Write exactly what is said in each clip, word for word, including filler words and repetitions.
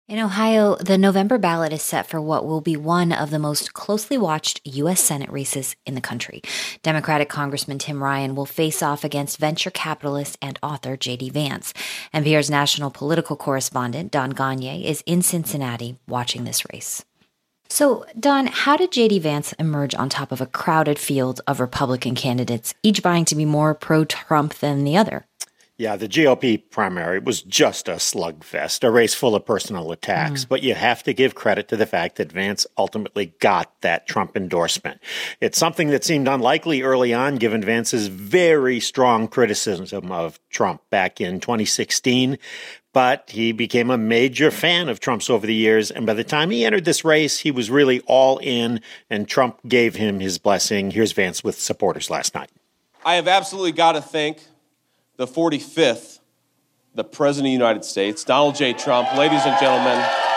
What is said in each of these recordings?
In Ohio, the November ballot is set for what will be one of the most closely watched U S Senate races in the country. Democratic Congressman Tim Ryan will face off against venture capitalist and author J D Vance. N P R's national political correspondent, Don Gonyea, is in Cincinnati watching this race. So, Don, how did J D Vance emerge on top of a crowded field of Republican candidates, each vying to be more pro-Trump than the other? Yeah, the G O P primary was just a slugfest, a race full of personal attacks. Mm. But you have to give credit to the fact that Vance ultimately got that Trump endorsement. It's something that seemed unlikely early on, given Vance's very strong criticism of Trump back in twenty sixteen. But he became a major fan of Trump's over the years. And by the time he entered this race, he was really all in, and Trump gave him his blessing. Here's Vance with supporters last night. I have absolutely got to thank the forty-fifth, the President of the United States, Donald J. Trump. Ladies and gentlemen,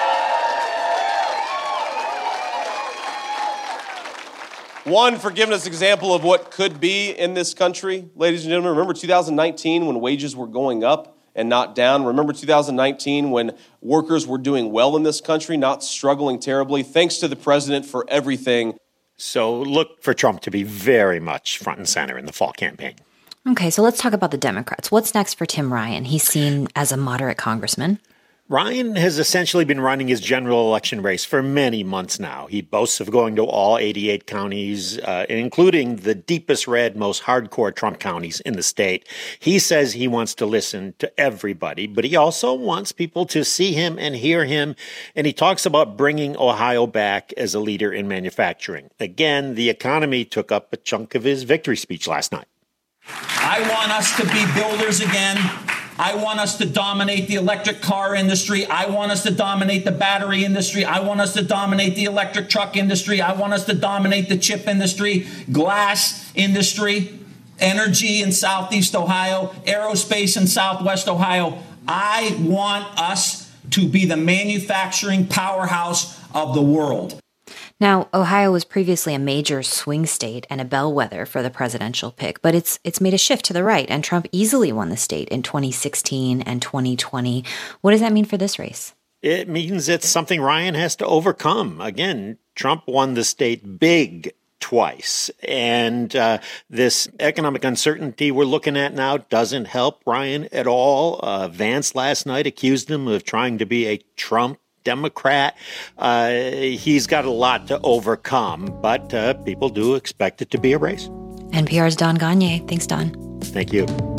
one, for giving us an example of what could be in this country. Ladies and gentlemen, remember two thousand nineteen when wages were going up and not down? Remember two thousand nineteen when workers were doing well in this country, not struggling terribly? Thanks to the president for everything. So look for Trump to be very much front and center in the fall campaign. Okay, so let's talk about the Democrats. What's next for Tim Ryan? He's seen as a moderate congressman. Ryan has essentially been running his general election race for many months now. He boasts of going to all eighty-eight counties, uh, including the deepest red, most hardcore Trump counties in the state. He says he wants to listen to everybody, but he also wants people to see him and hear him. And he talks about bringing Ohio back as a leader in manufacturing. Again, the economy took up a chunk of his victory speech last night. I want us to be builders again. I want us to dominate the electric car industry. I want us to dominate the battery industry. I want us to dominate the electric truck industry. I want us to dominate the chip industry, glass industry, energy in Southeast Ohio, aerospace in Southwest Ohio. I want us to be the manufacturing powerhouse of the world. Now, Ohio was previously a major swing state and a bellwether for the presidential pick, but it's it's made a shift to the right, and Trump easily won the state in twenty sixteen and twenty twenty. What does that mean for this race? It means it's something Ryan has to overcome. Again, Trump won the state big twice, and uh, this economic uncertainty we're looking at now doesn't help Ryan at all. Uh, Vance last night accused him of trying to be a Trump Democrat. Uh, he's got a lot to overcome, but uh, people do expect it to be a race. N P R's Don Gonyea. Thanks, Don. Thank you.